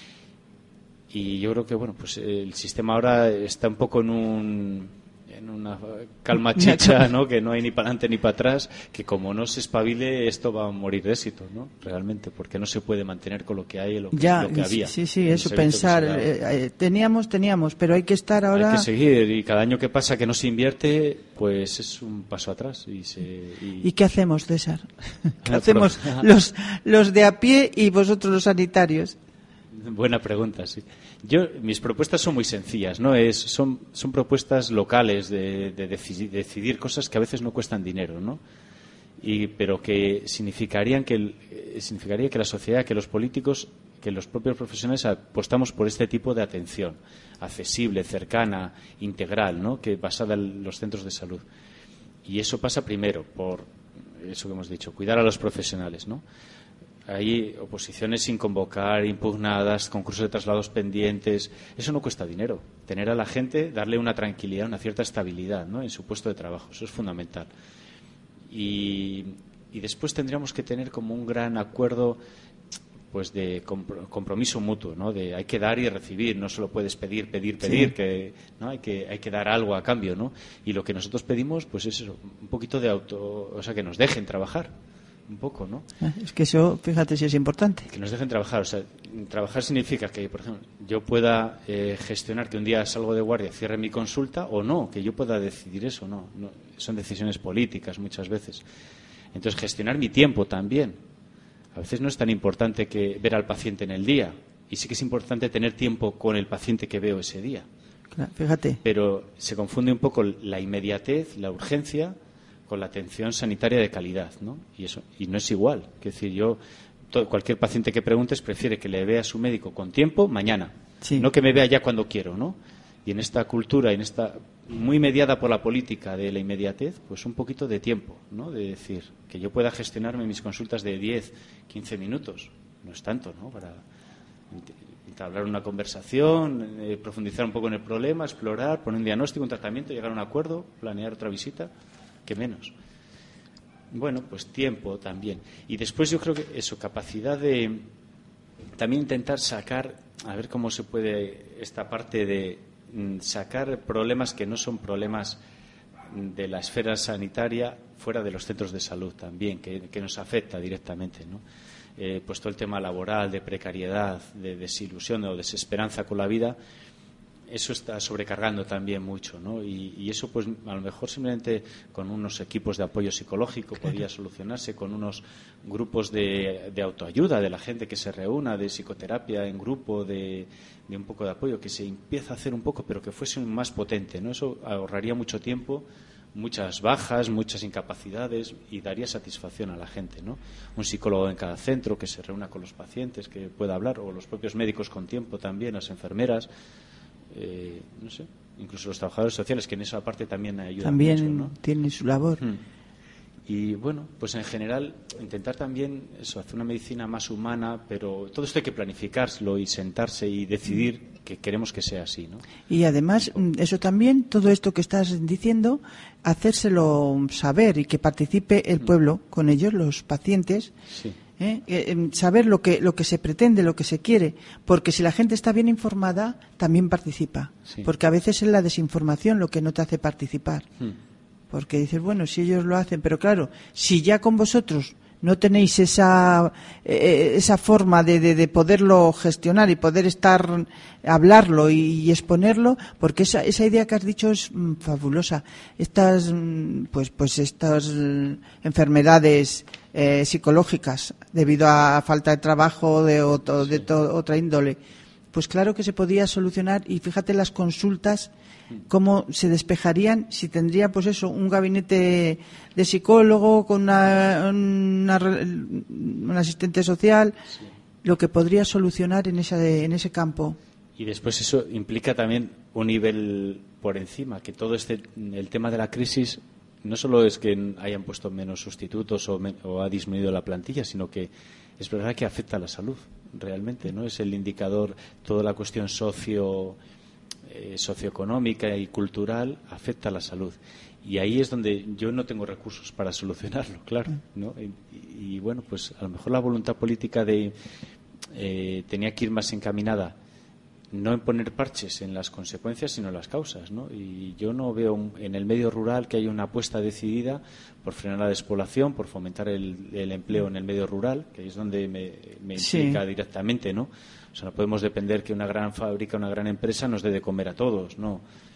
y yo creo que bueno pues el sistema ahora está un poco en un en una calma chicha, ¿no?, que no hay ni para adelante ni para atrás, que como no se espabile esto va a morir de éxito, ¿no?, realmente, porque no se puede mantener con lo que hay, lo que, ya, lo que había. Sí, sí, eso, pensar, eh, teníamos, teníamos, pero hay que estar ahora... Hay que seguir, y cada año que pasa que no se invierte, pues es un paso atrás. ¿Y, se, y... ¿Y qué hacemos, César? ¿Qué hacemos los, los de a pie y vosotros los sanitarios? Buena pregunta, sí. Yo, mis propuestas son muy sencillas, ¿no? Es, son, son propuestas locales de, de decidir, decidir cosas que a veces no cuestan dinero, ¿no? Y, pero que significarían que el, significaría que la sociedad, que los políticos, que los propios profesionales apostamos por este tipo de atención accesible, cercana, integral, ¿no? Que basada en los centros de salud. Y eso pasa primero por eso que hemos dicho, cuidar a los profesionales, ¿no? Hay oposiciones sin convocar, impugnadas, concursos de traslados pendientes. Eso no cuesta dinero. Tener a la gente, darle una tranquilidad, una cierta estabilidad, ¿no? En su puesto de trabajo. Eso es fundamental. Y, y después tendríamos que tener como un gran acuerdo, pues, de compromiso mutuo, ¿no? De hay que dar y recibir. No solo puedes pedir, pedir, pedir. Sí. Que, ¿no? Hay que hay que dar algo a cambio, ¿no? Y lo que nosotros pedimos, pues, es eso, un poquito de auto, o sea, que nos dejen trabajar. Un poco, ¿no? Es que eso, fíjate si es importante. Que nos dejen trabajar. O sea, trabajar significa que, por ejemplo, yo pueda eh, gestionar que un día salgo de guardia, cierre mi consulta o no, que yo pueda decidir eso, no. no son decisiones políticas muchas veces. Entonces, gestionar mi tiempo también. A veces no es tan importante que ver al paciente en el día. Y sí que es importante tener tiempo con el paciente que veo ese día. Claro, fíjate. Pero se confunde un poco la inmediatez, la urgencia, con la atención sanitaria de calidad, ¿no? Y eso y no es igual. Es decir, yo todo, cualquier paciente que preguntes prefiere que le vea a su médico con tiempo mañana, sí. No que me vea ya cuando quiero, ¿no? Y en esta cultura, en esta muy mediada por la política de la inmediatez, pues un poquito de tiempo, ¿no? De decir que yo pueda gestionarme mis consultas de diez, quince minutos, no es tanto, ¿no? Para entablar una conversación, eh, profundizar un poco en el problema, explorar, poner un diagnóstico, un tratamiento, llegar a un acuerdo, planear otra visita. Que menos. Bueno, pues tiempo también. Y después yo creo que eso, capacidad de también intentar sacar, a ver cómo se puede esta parte de sacar problemas que no son problemas de la esfera sanitaria fuera de los centros de salud también, que, que nos afecta directamente, ¿no? Eh, pues todo el tema laboral, de precariedad, de desilusión o desesperanza con la vida. Eso está sobrecargando también mucho, ¿no? Y, y eso, pues, a lo mejor simplemente con unos equipos de apoyo psicológico claro. Podría solucionarse, con unos grupos de, de autoayuda de la gente que se reúna, de psicoterapia en grupo, de, de un poco de apoyo, que se empieza a hacer un poco, pero que fuese más potente, ¿no? Eso ahorraría mucho tiempo, muchas bajas, muchas incapacidades y daría satisfacción a la gente, ¿no? Un psicólogo en cada centro que se reúna con los pacientes, que pueda hablar, o los propios médicos con tiempo también, las enfermeras. Eh, no sé, incluso los trabajadores sociales, que en esa parte también ayudan también mucho, ¿no? Tienen su labor. Hmm. Y bueno, pues en general intentar también eso, hacer una medicina más humana, pero todo esto hay que planificárselo y sentarse y decidir que queremos que sea así, ¿no? Y además, eso también, todo esto que estás diciendo, hacérselo saber y que participe el pueblo hmm. con ellos, los pacientes. Sí. ¿Eh? Eh, saber lo que lo que se pretende, lo que se quiere, porque si la gente está bien informada también participa, sí. Porque a veces es la desinformación lo que no te hace participar, hmm. porque dices, bueno, si ellos lo hacen, pero claro, si ya con vosotros no tenéis esa eh, esa forma de, de, de poderlo gestionar y poder estar hablarlo y, y exponerlo, porque esa esa idea que has dicho es mm, fabulosa. Estas mm, pues pues estas mm, enfermedades eh, psicológicas debido a falta de trabajo de, otro, de to, otra índole, pues claro que se podía solucionar. Y fíjate las consultas cómo se despejarían si tendría, pues eso, un gabinete de psicólogo con una, una, un asistente social, sí. Lo que podría solucionar en ese, en ese campo. Y después eso implica también un nivel por encima, que todo este el tema de la crisis no solo es que hayan puesto menos sustitutos o, me, o ha disminuido la plantilla, sino que es verdad que afecta a la salud realmente, ¿no? Es el indicador, toda la cuestión socio Eh, socioeconómica y cultural afecta a la salud, y ahí es donde yo no tengo recursos para solucionarlo, claro, ¿no? Y, y bueno, pues a lo mejor la voluntad política de eh, tenía que ir más encaminada no en poner parches en las consecuencias, sino en las causas, ¿no? Y yo no veo un, en el medio rural que haya una apuesta decidida por frenar la despoblación, por fomentar el, el empleo en el medio rural, que es donde me, me implica sí. directamente, ¿no? O sea, no podemos depender que una gran fábrica, una gran empresa nos dé de comer a todos, ¿no?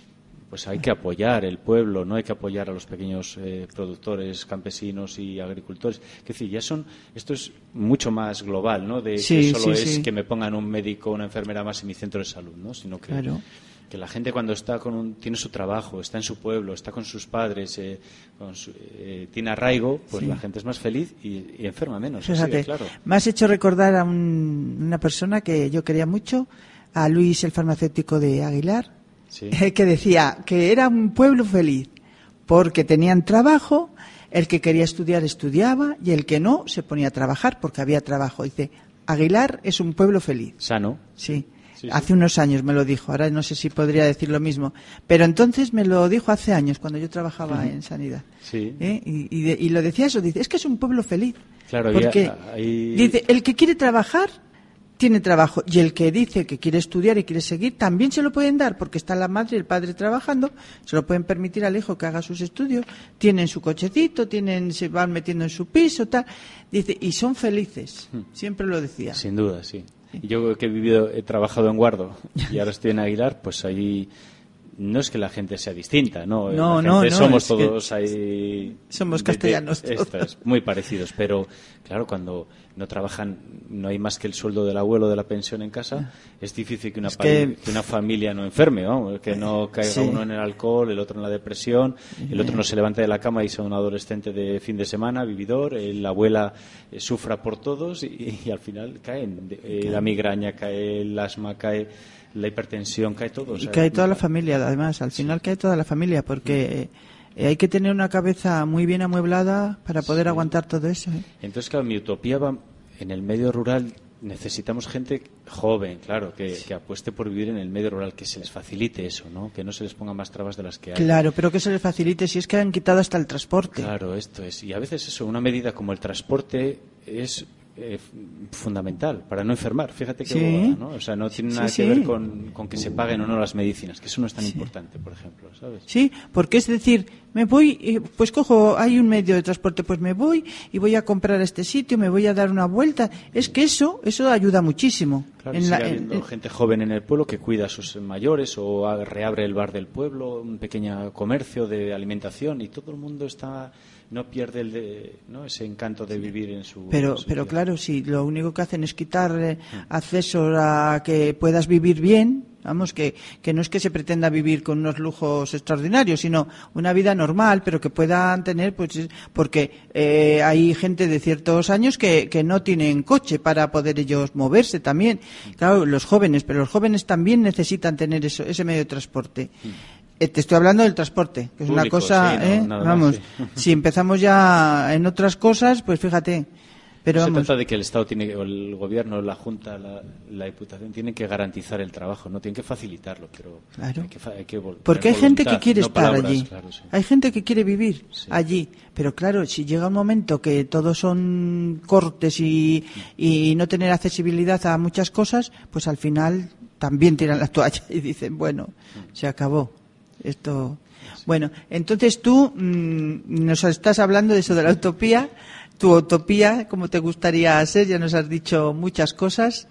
pues hay que apoyar el pueblo, no hay que apoyar a los pequeños eh, productores, campesinos y agricultores. Es decir, ya son, esto es mucho más global, ¿no? De sí, que solo sí, es sí. que me pongan un médico o una enfermera más en mi centro de salud, ¿no? Sino que, Claro. que la gente cuando está con un, tiene su trabajo, está en su pueblo, está con sus padres, eh, con su, eh, tiene arraigo, pues Sí. la gente es más feliz y, y enferma menos. Así Fíjate, de claro. me has hecho recordar a un- una persona que yo quería mucho, a Luis, el farmacéutico de Aguilar, Sí. que decía que era un pueblo feliz porque tenían trabajo, el que quería estudiar estudiaba y el que no se ponía a trabajar porque había trabajo. Dice, Aguilar es un pueblo feliz. Sano. Sí. Sí, sí. Hace unos años me lo dijo, ahora no sé si podría decir lo mismo, pero entonces me lo dijo hace años cuando yo trabajaba en sanidad. Sí. ¿Eh? Y, y de- y lo decía eso, dice, es que es un pueblo feliz. Claro, había- porque ahí- dice, el que quiere trabajar tiene trabajo y el que dice que quiere estudiar y quiere seguir también se lo pueden dar porque está la madre y el padre trabajando, se lo pueden permitir al hijo que haga sus estudios, tienen su cochecito, tienen, se van metiendo en su piso, tal, dice, y son felices, siempre lo decía. Sin duda, sí. Y yo que he vivido, he trabajado en Guardo y ahora estoy en Aguilar, pues ahí no es que la gente sea distinta, ¿no? No, La no, gente no, somos es que todos ahí... somos de- de- castellanos todos. esto es, muy parecidos, pero claro, cuando no trabajan, no hay más que el sueldo del abuelo de la pensión en casa, es difícil que una, Es que- pali- que una familia no enferme, vamos, que no caiga Sí. uno en el alcohol, el otro en la depresión, el otro no se levante de la cama y sea un adolescente de fin de semana, vividor, eh, la abuela eh, sufra por todos y, y al final caen eh, la migraña, cae el asma, cae la hipertensión, cae todo. o Y sea, cae toda la familia, además, al final cae toda la familia, porque eh, hay que tener una cabeza muy bien amueblada para poder Sí. aguantar todo eso. ¿eh? Entonces, claro, mi utopía va en el medio rural. Necesitamos gente joven, claro, que, que apueste por vivir en el medio rural, que se les facilite eso, ¿no? Que no se les ponga más trabas de las que hay. Claro, pero que se les facilite si es que han quitado hasta el transporte. Claro, esto es. Y a veces eso, una medida como el transporte es eh, fundamental para no enfermar. Fíjate qué Sí. bobada, ¿no? O sea, no tiene Sí, nada sí. que ver con, con que se paguen o no las medicinas, que eso no es tan importante, por ejemplo, ¿sabes? Sí, porque es decir, me voy, eh, pues cojo, hay un medio de transporte, pues me voy y voy a comprar a este sitio, me voy a dar una vuelta. Es que eso, eso ayuda muchísimo. Claro, En sigue la- en- habiendo en- gente joven en el pueblo que cuida a sus mayores o a- reabre el bar del pueblo, un pequeño comercio de alimentación y todo el mundo está no pierde el de, ¿no? ese encanto de vivir en su Pero, en su pero tierra. claro, si lo único que hacen es quitar eh, acceso a que puedas vivir bien, vamos, que, que no es que se pretenda vivir con unos lujos extraordinarios, sino una vida normal, pero que puedan tener, pues, es- porque eh, hay gente de ciertos años que, que no tienen coche para poder ellos moverse también. Claro, los jóvenes, pero los jóvenes también necesitan tener eso, ese medio de transporte. Eh, Te estoy hablando del transporte, que es una Público, cosa, sí, no, ¿eh? nada más, vamos, sí. si empezamos ya en otras cosas, pues fíjate. Pero No se vamos, trata de que el Estado tiene, o el Gobierno, la Junta, la, la Diputación tienen que garantizar el trabajo, no tienen que facilitarlo, pero Claro. hay que, fa- hay que vol- porque hay tener gente que voluntad, quiere no estar palabras, allí. claro, sí. Hay gente que quiere vivir Sí. allí. Pero claro, si llega un momento que todos son cortes y, y no tener accesibilidad a muchas cosas, pues al final también tiran la toalla y dicen, bueno, se acabó. Esto. Bueno, entonces tú mm, nos estás hablando de eso de la utopía, tu utopía, cómo te gustaría ser, ya nos has dicho muchas cosas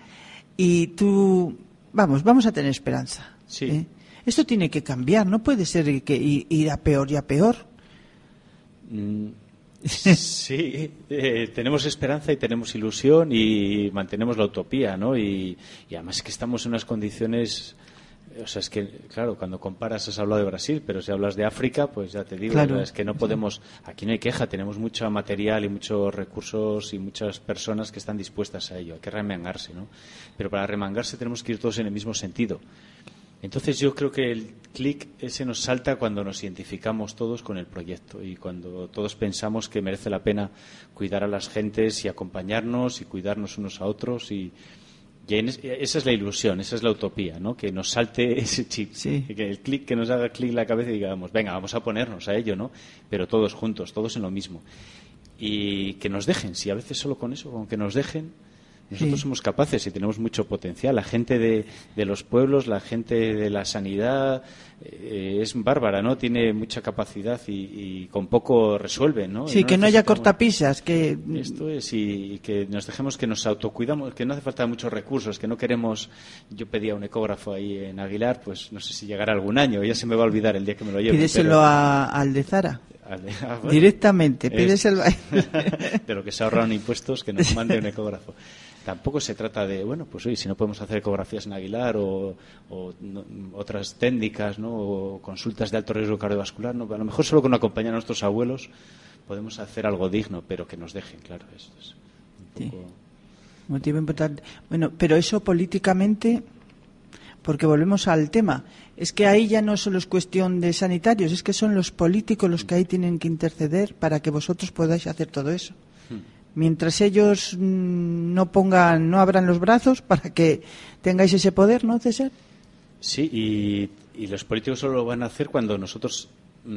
y tú, vamos, vamos a tener esperanza. Sí. ¿eh? Esto tiene que cambiar, no puede ser que i- ir a peor y a peor. Mm, Sí, eh, tenemos esperanza y tenemos ilusión y mantenemos la utopía, ¿no? Y, y además que estamos en unas condiciones, o sea, es que, claro, cuando comparas, has hablado de Brasil, pero si hablas de África, pues ya te digo, Claro. es que no podemos, aquí no hay queja, tenemos mucho material y muchos recursos y muchas personas que están dispuestas a ello, hay que remangarse, ¿no? Pero para remangarse tenemos que ir todos en el mismo sentido. Entonces yo creo que el clic ese nos salta cuando nos identificamos todos con el proyecto y cuando todos pensamos que merece la pena cuidar a las gentes y acompañarnos y cuidarnos unos a otros y, y en es- esa es la ilusión, esa es la utopía, ¿no? Que nos salte ese chip, Sí. que el clic, que nos haga clic la cabeza y digamos, venga, vamos a ponernos a ello, ¿no? Pero todos juntos, todos en lo mismo y que nos dejen, si a veces solo con eso, con que nos dejen Nosotros Sí. somos capaces y tenemos mucho potencial. La gente de, de los pueblos, la gente de la sanidad eh, es bárbara, ¿no? Tiene mucha capacidad y, y con poco resuelve, ¿no? Sí, Y no que no haya necesitamos- cortapisas, que Esto es, y, y que nos dejemos que nos autocuidamos, que no hace falta muchos recursos, que no queremos... Yo pedía un ecógrafo ahí en Aguilar, pues no sé si llegará algún año, ya se me va a olvidar el día que me lo lleve. pídeselo pero- a- al de Zara. al de- ah, bueno. Directamente, Es- pídeselo. de lo que se ahorran impuestos, que nos mande un ecógrafo. Tampoco se trata de, bueno, pues oye, si no podemos hacer ecografías en Aguilar o, o no- otras técnicas, ¿no? O consultas de alto riesgo cardiovascular, ¿no? A lo mejor solo con acompañar a nuestros abuelos podemos hacer algo digno, pero que nos dejen, claro. Esto es un Sí. poco... Motivo importante. Bueno, pero eso políticamente, porque volvemos al tema, es que ahí ya no solo es cuestión de sanitarios, es que son los políticos los que ahí tienen que interceder para que vosotros podáis hacer todo eso. Mientras ellos mm, no pongan, no abran los brazos para que tengáis ese poder, ¿no, César? Sí, y, y los políticos solo lo van a hacer cuando nosotros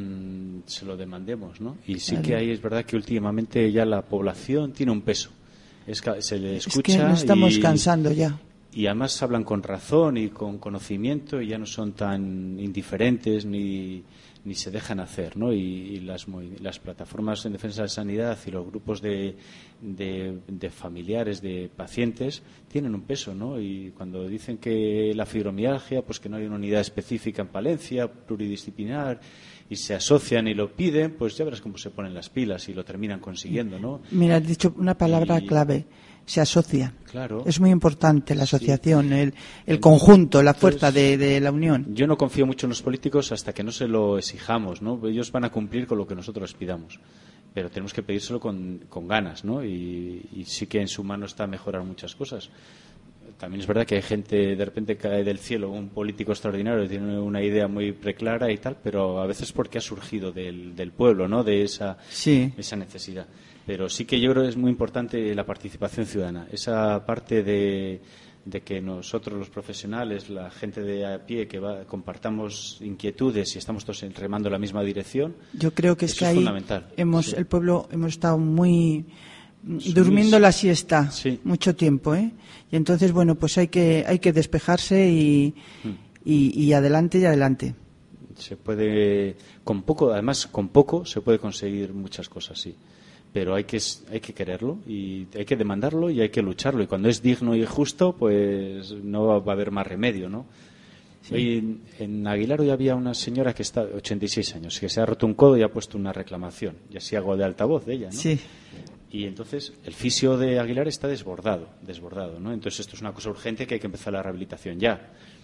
mm, se lo demandemos, ¿no? Y sí Claro. que ahí es verdad que últimamente ya la población tiene un peso. Es que se le escucha es que nos estamos y, cansando ya. y además hablan con razón y con conocimiento y ya no son tan indiferentes ni, ni se dejan hacer, ¿no? Y, y las, movi- las plataformas en defensa de la sanidad y los grupos de, de, de familiares de pacientes tienen un peso, ¿no? Y cuando dicen que la fibromialgia, pues que no hay una unidad específica en Palencia, pluridisciplinar, y se asocian y lo piden, pues ya verás cómo se ponen las pilas y lo terminan consiguiendo, ¿no? Mira, has dicho una palabra Y- clave, se asocian. Claro. Es muy importante la Sí. asociación, el, el conjunto, la fuerza Entonces, de, de la unión. Yo no confío mucho en los políticos hasta que no se lo exijamos, ¿no? Ellos van a cumplir con lo que nosotros les pidamos, pero tenemos que pedírselo con, con ganas, ¿no? Y, y sí que en su mano está mejorar muchas cosas. También es verdad que hay gente, de repente cae del cielo un político extraordinario, tiene una idea muy preclara y tal, pero a veces porque ha surgido del, del pueblo, ¿no? De esa, Sí. esa necesidad. Pero sí que yo creo que es muy importante la participación ciudadana, esa parte de, de que nosotros los profesionales, la gente de a pie, que va, compartamos inquietudes y estamos todos remando en la misma dirección. Yo creo que es Eso que es ahí fundamental, hemos, sí. el pueblo hemos estado muy Sí, durmiendo sí. la siesta Sí. mucho tiempo, ¿eh? Y entonces, bueno, pues hay que hay que despejarse y, Mm. y, y adelante y adelante. Se puede, con poco, además con poco se puede conseguir muchas cosas, sí. Pero hay que, hay que quererlo y hay que demandarlo y hay que lucharlo. Y cuando es digno y justo, pues no va, va a haber más remedio, ¿no? Hoy en, en Aguilar hoy había una señora que está, ochenta y seis años, que se ha roto un codo y ha puesto una reclamación. Y así hago de altavoz de ella, ¿no? Sí. Y entonces el fisio de Aguilar está desbordado, desbordado, ¿no? Entonces esto es una cosa urgente que hay que empezar la rehabilitación ya.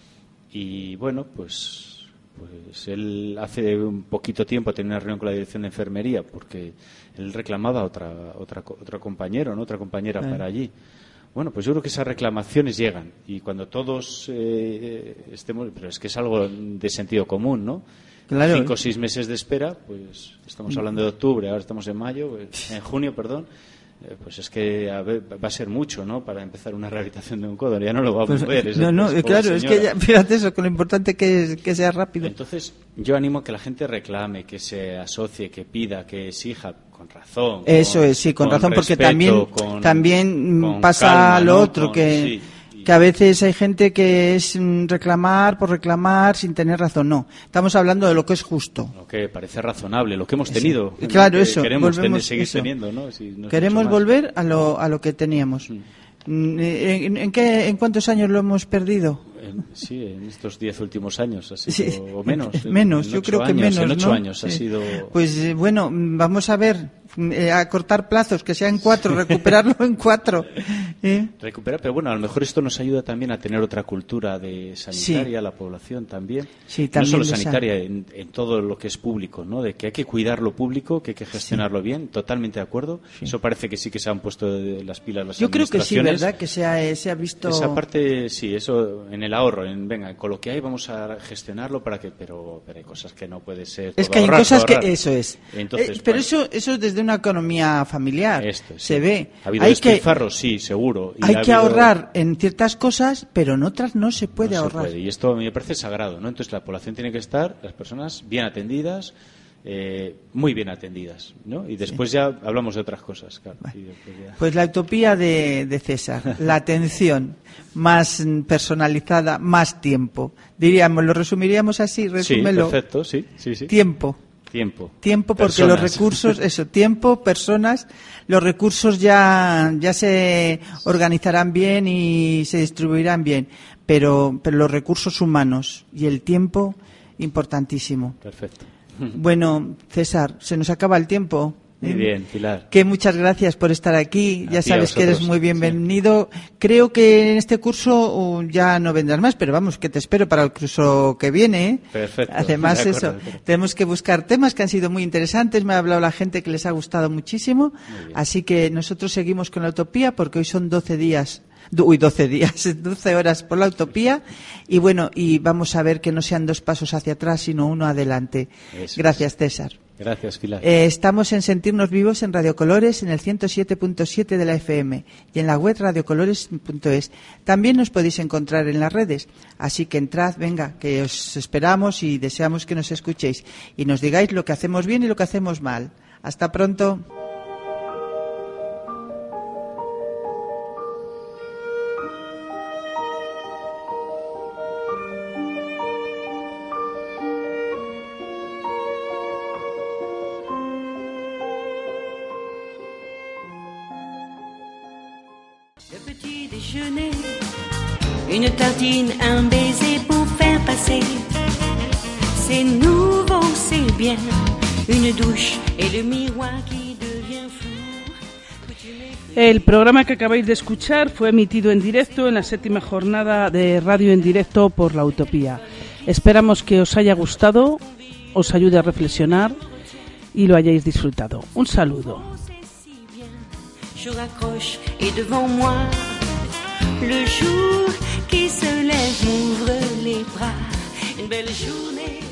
Y bueno, pues, pues él hace un poquito tiempo tenía una reunión con la dirección de enfermería porque él reclamaba a otra, otra, otro compañero, ¿no? Otra compañera Eh. para allí. Bueno, pues yo creo que esas reclamaciones llegan y cuando todos eh, estemos, pero es que es algo de sentido común, ¿no? Claro. Cinco o seis meses de espera, pues estamos hablando de octubre, ahora estamos en mayo, pues, en junio, perdón, eh, pues es que a ver, va a ser mucho, ¿no? Para empezar una rehabilitación de un codo, ya no lo vamos Pues, a ver. ese- no, no, pues, pobre claro, es que señora. ya, fíjate eso, con lo importante que es que sea rápido. Entonces, yo animo a que la gente reclame, que se asocie, que pida, que exija, con razón. Eso con- es, sí, con, razón, porque respeto, también, con- también con pasa calma, lo ¿no? otro, Con- que, sí, y- que a veces hay gente que es mm, reclamar por reclamar sin tener razón. No, estamos hablando de lo que es justo. Lo que parece razonable, lo que hemos Sí. tenido. Claro, que eso, Queremos volvemos- tener- seguir eso. teniendo, ¿no? Si no es Queremos mucho más. volver a lo, a lo que teníamos. Mm. Mm, ¿En, en qué, ¿En cuántos años lo hemos perdido? En- sí, en estos diez últimos años ha sido, Sí. o menos. en- Menos, en yo ocho creo que años, menos, En ocho ¿no? años ha Sí. sido. Pues eh, bueno, mm, vamos a ver, mm, eh, a cortar plazos, que sea en cuatro, recuperarlo en cuatro. ¿eh? Recuperar, pero bueno, a lo mejor esto nos ayuda también a tener otra cultura de sanitaria, la población también. Sí, también no solo de esa- sanitaria, en, en todo lo que es público, ¿no? De que hay que cuidar lo público, que hay que gestionarlo bien, totalmente de acuerdo. Eso parece que sí que se han puesto de- las pilas las Yo creo que sí, administraciones. ¿verdad? Que se ha, eh, se ha visto... Esa parte, sí, eso en el ahorro, en venga, con lo que hay vamos a gestionarlo para que, pero, pero hay cosas que no puede ser. Es todo que hay ahorrar, cosas todo que ahorrar. eso es. Entonces, Eh, pero bueno, eso eso desde una economía familiar esto, se sí. ve. Ha habido hay que despilfarros, sí, seguro. y hay ha que habido- ahorrar en ciertas cosas, pero en otras no se puede no se ahorrar. puede. Y esto a mí me parece sagrado, ¿no? Entonces la población tiene que estar, las personas bien atendidas eh, muy bien atendidas, ¿no? Y después sí. ya hablamos de otras cosas, claro. Bueno, y después ya... Pues la utopía de, de César, la atención más personalizada, más tiempo. Diríamos, lo resumiríamos así, resúmelo. Sí, perfecto, sí, sí, sí. Tiempo. Tiempo. Tiempo, porque personas. los recursos, eso, tiempo, personas, los recursos ya, ya se organizarán bien y se distribuirán bien, pero, pero los recursos humanos y el tiempo, importantísimo. Perfecto. Bueno, César, se nos acaba el tiempo. Muy bien, Pilar. Que muchas gracias por estar aquí. A ya ti, sabes que eres muy bienvenido. Sí. Creo que en este curso uh, ya no vendrás más, pero vamos, que te espero para el curso que viene. ¿eh? Perfecto. Además, acuerdo, eso, tenemos que buscar temas que han sido muy interesantes. Me ha hablado la gente que les ha gustado muchísimo. Así que nosotros seguimos con la utopía porque hoy son doce días. Uy, doce días, doce horas por la utopía. Y bueno, y vamos a ver que no sean dos pasos hacia atrás, sino uno adelante. Eso Gracias, es. César. Gracias, Pilar. Eh, estamos en Sentirnos Vivos en Radio Colores en el ciento siete punto siete de la F M y en la web radiocolores punto es. También nos podéis encontrar en las redes. Así que entrad, venga, que os esperamos y deseamos que nos escuchéis y nos digáis lo que hacemos bien y lo que hacemos mal. Hasta pronto. Une tartine, un baiser pour faire passer. C'est nouveau, c'est bien. Une douche et le miroir qui devient flou. El programa que acabáis de escuchar fue emitido en directo en la séptima jornada de Radio en Directo por la Utopía. Esperamos que os haya gustado, os ayude a reflexionar y lo hayáis disfrutado. Un saludo. Je raccroche et devant moi le jour qui se lève m'ouvre les bras. Une belle journée.